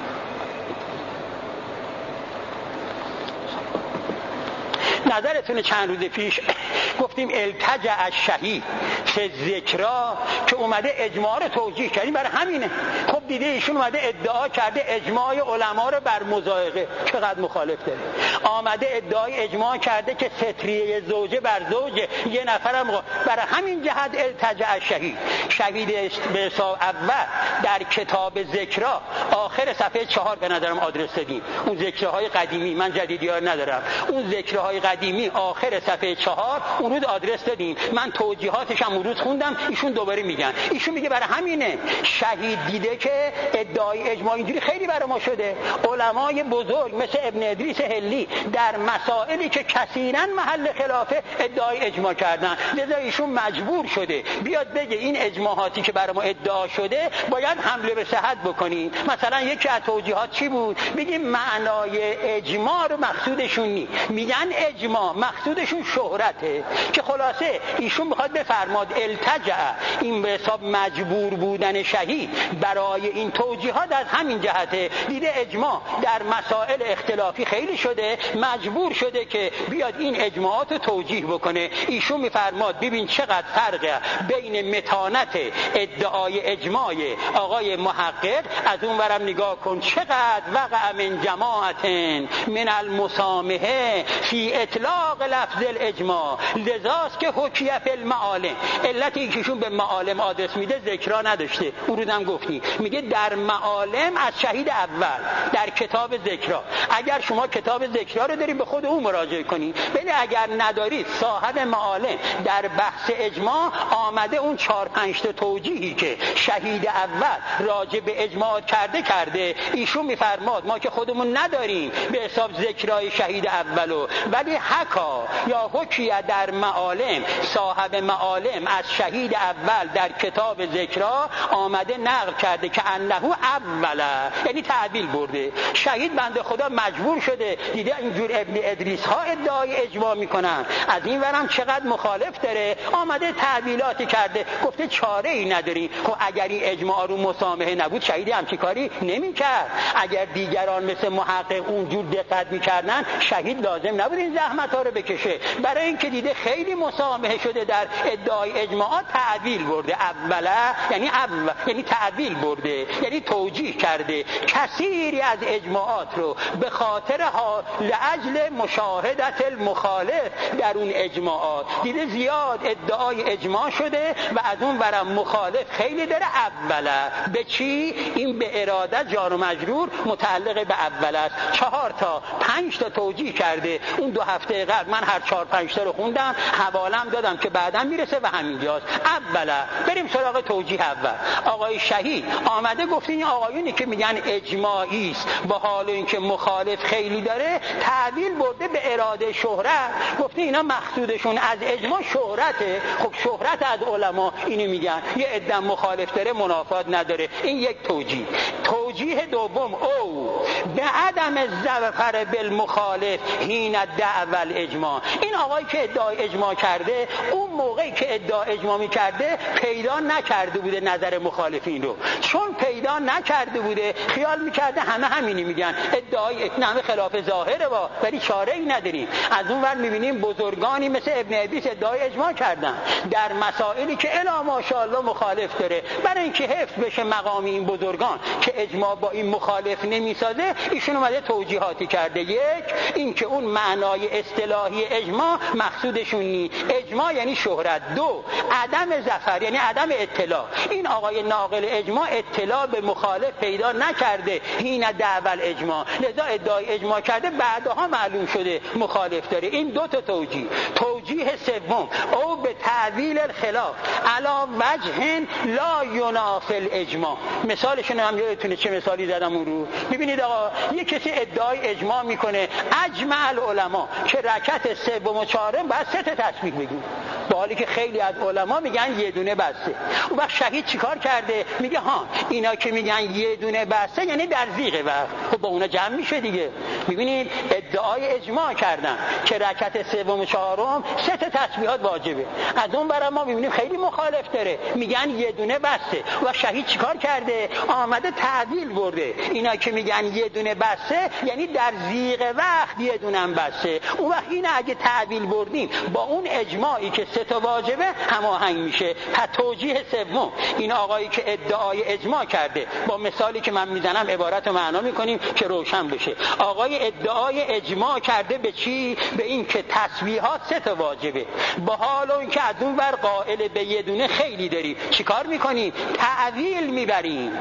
نظرتون چند روز پیش گفتیم التجع الشهید فی ذکرا که اومده اجماع رو توجیه کردیم، برای همینه. خب دیده ایشون اومده ادعا کرده اجماع علما رو بر مضایقه، چقدر مخالف داره. آمده ادعای اجماع کرده که ستریه زوجه بر زوجه، یه نفرم برای همین جهت التجع شهید به حساب اول در کتاب ذکرها آخر صفحه 4 به نظرم آدرس دادیم. اون ذکرهای قدیمی، من جدیدیار ندارم، اون ذکرهای قدیمی آخر صفحه 4 اون روز آدرس دادیم. من توجیهاتش هم اون روز خوندم، ایشون دوباره میگن. ایشون میگه برای همینه شهید دیده که ادعای اجماع اینجوری خیلی برای ما شده. علمای بزرگ مثل ابن ادریس هلی در مسائلی که کثیراً محل خلافه ادعای اجماع کردن، لذا ایشون مجبور شده بیاد بگه این اجماعاتی که برای ما ادعا شده باید حمله به صحت بکنین. مثلا یکی از توجیهات چی بود؟ بگیم معنای اجماع رو مقصودشون نی، میگن اجماع مقصودشون شهرته، که خلاصه ایشون میخواد بفرماد التجع، این به حساب مجبور بودن شهید برای این توجیهات از همین جهته. دیده اجماع در مسائل اختلافی خیلی شده، مجبور شده که بیاد این اجماعات رو توجیه بکنه. ایشون میفرماد ببین چقدر فرقه بین متانت ادعای اجماع آقای محقق، از اون ورم نگاه کن چقدر وقع من جماعت من المسامحه فی اطلاق لفظ الاجماع، لذاست که حکیه فی المعالم. علتی که ایشون به معالم آدرس میده ذکرها نداشته، اون رو هم گفتیم، میگه در معالم از شهید اول در کتاب ذکرها. اگر شما کتاب ذکرها رو دارید به خود اون مراجعه کنید، ولی اگر ندارید صاحب معالم در بحث اجماع آمده اون 4-5 تا توجیهی که شهید اول راجع به اجماع کرده. ایشون میفرماد ما که خودمون نداریم به حساب ذکرای شهید اولو، ولی حکا یا حکیه در معالم، صاحب معالم از شهید اول در کتاب ذکرها آمده نقل کرده که انه اوله، یعنی تعدیل برده. شهید بنده خدا مجبور شده، دیده اینجور ابن ادریس ها ادعای اجماع میکنن، از این ورم چقدر مخالف داره، آمده تعدیلاتی کرده، گفته چاره ای نداری. خب اگر این اجماع رو مسامحه نبود شهید همچین کاری نمیکرد. اگر دیگران مثل محقق اونجور دقت میکردن شهید لازم نبود این زحمت ها رو بکشه. برای اینکه دیده خیلی مسامحه شده در ادعای اجماعات، تعدیل برده. اوله یعنی تعدیل برده، یعنی توجیه کرده کثیری از اجماعات رو به خاطر لعجل مشاهدت المخالف در اون اجماعات. دیده زیاد ادعای اجماع شده و از اون ورم مخالف خیلی داره. اوله به چی؟ این به اراده جار و مجرور متعلق به اول است. 4-5 تا توجیه کرده. اون 2 هفته قبل من هر 4-5 تا رو خوندم، حوالم دادم که بعداً میرسه و همینجاست. اوله بریم سراغ توجیه اول. آقای شهید آمده گفته این آقایونی که میگن اجماعی است با حال اینکه مخالف خیلی داره، تعدیل برده به اراده شهرت، گفته اینا مقصودشون از اجماع شهرته. خب شهرت از علما اینو میگن، یه عده مخالف داره منافات نداره. این یک توجیه. توجیه دوم او به عدم الظفر بالمخالف حین دعوی الاجماع. این آقایی که ادعای اجماع کرده اون موقعی که ادعای اجماع میکرده پیدا نکرده بوده نظر مخالفین رو، چون پیدا نکرده بوده خیال میکرده همه همینی میگن، ادعای نمه خلاف ظاهره ولی چاره ای نداریم. از اون ور میبینیم بزرگانی مثل ابن ادریس ادعای اجماع کردن در مسائلی که الا ماشاءالله مخالف داره. برای اینکه حفظ بشه مقام این بزرگان که اجماع با این مخالف نمیسازه، ایشون اومده توجیهاتی کرده. یک، این که اون معنای اصطلاحی اجماع مقصودشون نی، اجماع یعنی شهرت. دو، عدم ظفر یعنی عدم اطلاع. این آقای ناقل اجماع اطلاع به مخالف پیدا نکرده حین دعوی الاجماع، لذا ادعای اجماع کرده، بعدها معلوم شده مخالف داره. این 2 تا توجیه. توجیه سوم او به تعدیل الخلاف علا وجه لا ینافی الاجماع. مثالشون هم یادتونه چه مثالی زدم اون رو؟ ببینید آقا، یک کسی ادعای اجماع میکنه اجمع العلماء که رکعت 3 و 4 باید 3 تا تسبیح بگیم، با حالی که خیلی از علما میگن یه دونه بسته. اون وقت شهید چیکار کرده؟ میگه ها اینا که میگن یه دونه بسته یعنی در ذیق وقت، خب با اونا جمع میشه دیگه. می‌بینید ادعای اجماع کردن که رکعت سوم و چهارم 3 تا تسبیحات واجبه. از اون برای ما می‌بینیم خیلی مخالف داره، میگن یه دونه بسه. و شهید چیکار کرده؟ آمده تعدیل برده. اینا که میگن یه دونه بسه یعنی در ضیق وقت یه دونه هم بسه. اون وقت این اگه تعدیل بردیم با اون اجماعی که 3 تا واجبه هماهنگ میشه. پس توجیه سوم، این آقایی که ادعای اجماع کرده با مثالی که من میزنم عبارت رو معنا میکنیم که روشن بشه. آقای ادعای اجماع کرده به چی؟ به این که تسبیحات 3 تا واجبه. با حال اون که از اون ور قائل به یه دونه خیلی داریم، چیکار میکنیم؟ تعویل میبریم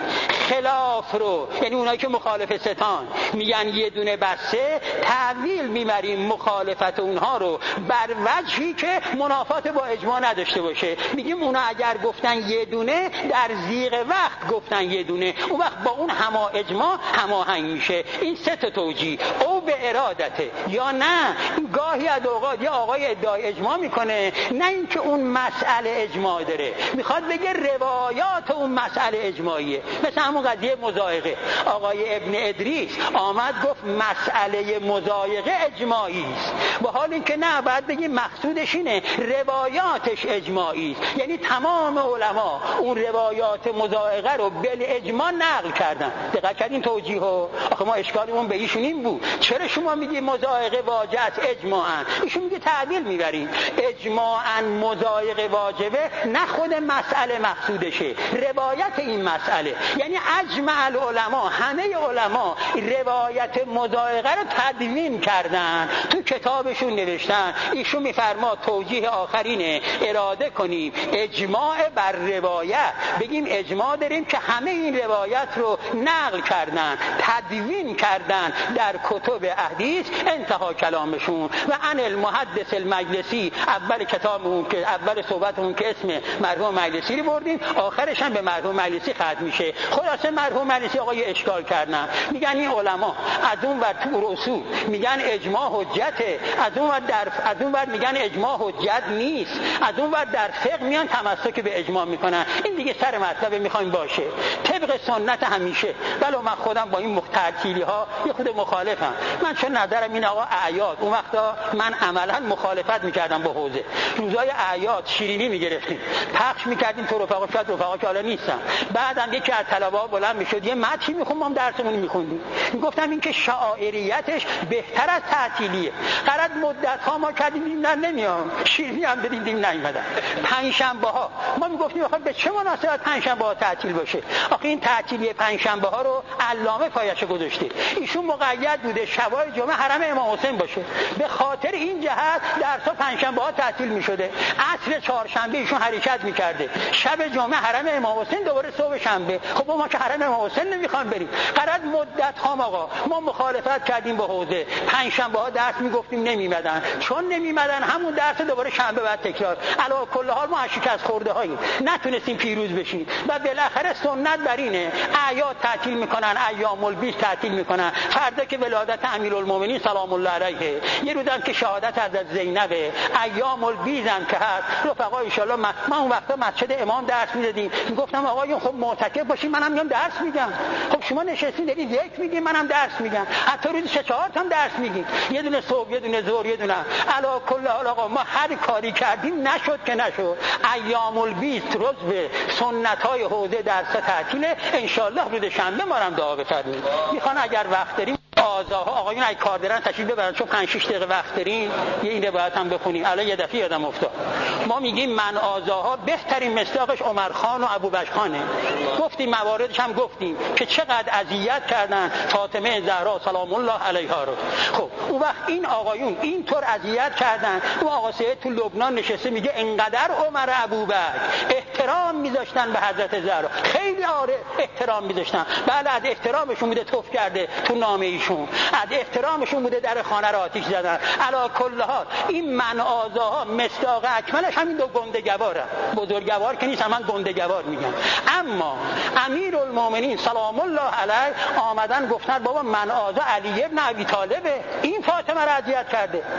خلاف رو. یعنی اونایی که مخالف ستان میگن یه دونه بسه، تعویل میبریم مخالفت اونها رو بر وجهی که منافات با اجماع نداشته باشه. میگیم اونا اگر گفتن یه دونه در ضیق وقت گفتن یه دونه، اون وقت با اون هما اجماع هماهنگ میشه. این 3 تا توجیه. او به ارادته، یا نه گاهی از اوقات یه آقای ادعای اجماع میکنه، نه اینکه اون مسئله اجماع داره، میخواد بگه روایات اون مسئله اجماعیه. مثل همون قضیه مضایقه، آقای ابن ادریس آمد گفت مسئله مضایقه اجماعی است، با حال اینکه نه، بعد بگیم مقصودش اینه روایاتش اجماعی است. یعنی تمام علما اون روایات مضایقه رو بل اجماع نقل کردن. دقت کردین توجیهو؟ آخه ما اشکالمون به ایشون این بود، چرا شما میگی مضایقه واجب است اجماعاً؟ ایشون میگه تعبیر میبرین اجماعاً مضایقه واجبه، نه خود مسئله مقصودشه، روایت این مسئله. یعنی اجمع العلماء، همه علما روایت مضایقه رو تدوین کردن، تو کتابشون نوشتن. ایشون میفرما توجیه آخرینه اراده کنیم اجماع بر روایت، بگیم اجماع داریم که همه این روایت رو نقل کردن، تدوین کردن در کتب احادیث. انتها کلامشون. و عن المحدث المجلسی، اول کتابمون که اول صحبتمون که اسم مرحوم مجلسی رو بردیم، آخرش هم به مرحوم مجلسی ختم میشه. خلاصه مرحوم مجلسی آقای اشکال کردن، میگن این علما از اون ور تو رسول میگن اجماع حجته، از اون ور میگن اجماع حجت نیست، از اون ور در فقه میان تمسک به اجماع میکنن. این دیگه سر مطلب میخوایم باشه طبق سنت همیشه. ولی من خودم با این ترکیلی ها یه خود مخالفم. من چون نظرم این آقا اعیاد، اون وقتا من عملا مخالفت میکردم با حوزه. روزای اعیاد شیرینی میگرفتیم، پخش میکردیم تو رفقا، شاید رفقا که حالا نیستن. بعدم یکی از طلبه‌ها بلند میشد یه متنی میخوند، ما هم درسمون میخوندیم، میگفتم این که شاعریتش بهتر از تعطیلیه. قرار مدت ها ما کردیم نمیام، شیرینی هم بدیم نیومدن. پنجشنبه ها ما میگفتیم آخه به چه مناسبت پنجشنبه ها تعطیل باشه؟ آخه این تعطیلی پنجشنبه ها رو علامه پایش گذاشته. ایشون مقید بوده شبای جمعه حرم امام حسین باشه، به خاطر این جهت درسا پنجشنبه ها تعطیل میشده. عصر چهارشنبه ایشون حرکت میکرده، شب جمعه حرم امام حسین، دوباره صبح شنبه. خب ما که حرم امام حسین نمیخوام بریم. قرار مدت ها ما مخالفت کردیم با حوزه، پنجشنبه ها درس میگفتیم نمیمدن، چون نمیمدن همون درس دوباره شنبه بعد تکرار. علاوه کل حال ما شکست خورده هاییم، نتونستیم پیروز بشیم. و بالاخره سنت بر اینه اعیاد تعطیل میکنن، ایام البیض تعطیل میکنن. فردا که ولادت امیرالمومنین سلام الله علیه، یه روزم که شهادت حضرت زینب، ایام البیض هم که هست. رفقا ان شاء الله ما اون وقتا مسجد امام درس میدادیم، میگفتم آقایون خب معتکف باشین، منم میام درس میگم. خب شما نشستین دارید یک میگین، منم درس میگم. حتی روز 3-4 تا درس میگیم، یه دونه صبح، یه دونه ظهر، یه دونه. علاوه کل حال آقا ما هر کاری کردیم نشد که نشد. ایام البیض روز به سنت های حوزه درس تعطیله. ان شاء الله روز شنبه ما هم دعا بفرمایید. میخوان اگر وقت داریم آزاها آقایون اگه کار دارن تشریف ببرن، چون 5-6 دقیقه وقت دارین. یه این روایت هم بخونیم. الان یه دفعه یادم افتاد، ما میگیم من آزاها بهترین مصداقش عمر خان و ابوبکر خانه. گفتیم مواردش هم گفتیم که چقدر اذیت کردن فاطمه زهرا سلام الله علیها رو. خب اون وقت این آقایون اینطور اذیت کردن. اون آقا سید تو لبنان نشسته میگه انقدر عمر ابوبکر احترام میذاشتن به حضرت زهرا، خیلی احترام میذاشتن. بله از احترامشون بوده توف کرده تو نامه ایشون، از احترامشون بوده در خانه را آتش زدن. علی کل حال این من آزاها مصداق اکملش همین دو گندگواره. بزرگوار که نیست، من گندگوار میگم. اما امیرالمومنین سلام الله علیه آمدن گفتن بابا من آزا علی ابن ابی طالبه، این فاطمه را اذیت کرده.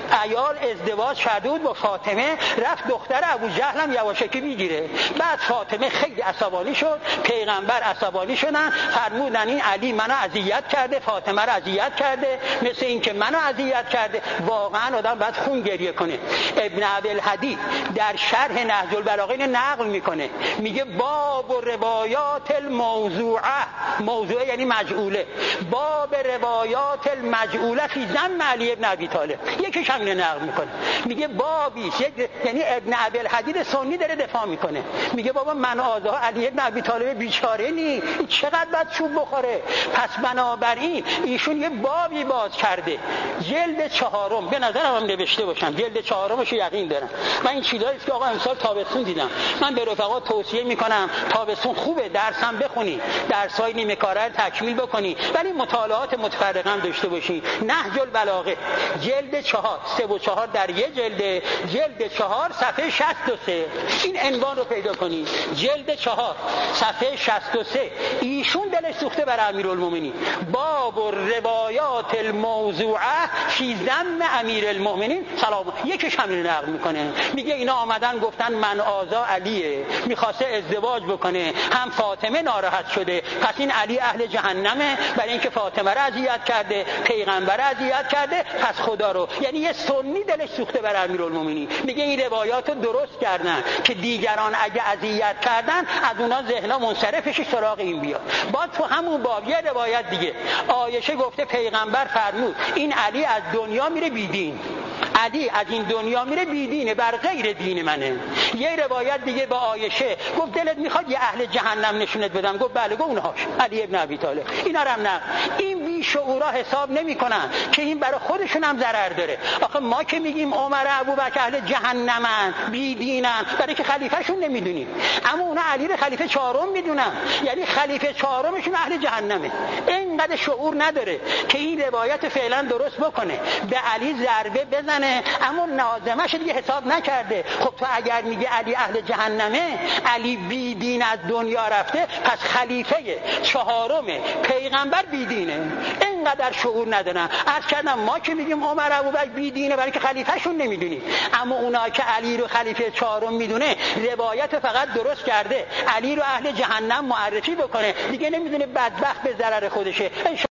عیال ازدواج کرده بود با فاطمه، رفت دختر ابو جهل هم یواشکی میگیره. بعد فاطمه خیلی عصبانی شد، پیغمبر عصبانی شدن، فرمودن این علی منو اذیت کرده، فاطمه رو اذیت کرده، مثل این که منو اذیت کرده. واقعا آدم باید خون گریه کنه. ابن عبدالهادی در شرح نهج البلاغه نقل میکنه، میگه باب و روایات الموضوعه، موضوعه یعنی مجعوله، باب روایات المجعوله فی ذم علی ابن ابی طالب. یکیش همین نقل میکنه، میگه بابیش، یعنی ابن عبدالهادی سنی داره دفاع میکنه، میگه بابا من آزا علی ابن ابی طالب بیچاره نی، چقدر باید چوب بخوره. پس بنابراین ایشون یه بابی باز کرده، جلد 4، به نظرم هم نوشته باشم جلد 4 یقین دارم. من این چیزایی که آقا امسال تابستون دیدم، من به رفقا توصیه میکنم تابستون خوبه درسم بخونی، درسای نیمه کاره رو تکمیل بکنی، ولی مطالعات متفرقه هم داشته باشی. نهج البلاغه جلد 4، 3 و 4 در یه جلد، جلد 4 صفحه 63 این عنوان رو پیدا کنی، جلد 4 صفحه 63. ایشون دلش سوخته بر امیرالمومنین، باب و روایات الموضوعه فی ذم امیرالمومنین سلام. یکیش همین نقل میکنه، میگه اینا آمدن گفتن من آزا علیه، میخواسته ازدواج بکنه، هم فاطمه ناراحت شده، پس این علی اهل جهنمه برای اینکه فاطمه رو اذیت کرده، پیغمبر رو اذیت کرده، پس خدا رو. یعنی یه سنی دلش سوخته بر امیرالمومنین، میگه این روایات رو درست کردن که دیگران اگه اذیت کردن از اونا ذهنا منصرفش سراغ این بیاد. با تو همون باب یه روایت دیگه، عایشه گفته پیغمبر فرمود این علی از دنیا میره بیدین، علی از این دنیا میره بیدینه، بر غیر دین منه. یه روایت دیگه با عایشه گفت دلت میخواد یه اهل جهنم نشونت بدم؟ گفت بله. گفت اونهاش علی ابن ابی طالب. اینا رو هم نه، این بیشعورا حساب نمیکنن که این برای خودشون هم ضرر داره. آخه ما که میگیم عمر ابوبکر اهل جهنمن بیدینن برای که خلیفهشون نمیدونیم، اما اونا علی رو خلیفه 4 میدونن، یعنی خلیفه 4شون اهل جهنمه. اینقدر شعور نداره که این روایت فعلا درست بکنه، به علی ضربه بزنه، اما ناظمش دیگه حساب نکرده. خب تو اگر میگه علی اهل جهنمه، علی بی دین از دنیا رفته، پس خلیفه 4 پیغمبر بی دینه. اینقدر شعور ندارن. عرض کردم ما که میگیم عمر ابوبکر بی دینه برای که خلیفهشون نمیدونیم، اما اونا که علی رو خلیفه 4 میدونه روایت فقط درست کرده علی رو اهل جهنم معرفی بکنه، دیگه نمیدونه بدبخت به ضرر خودشه.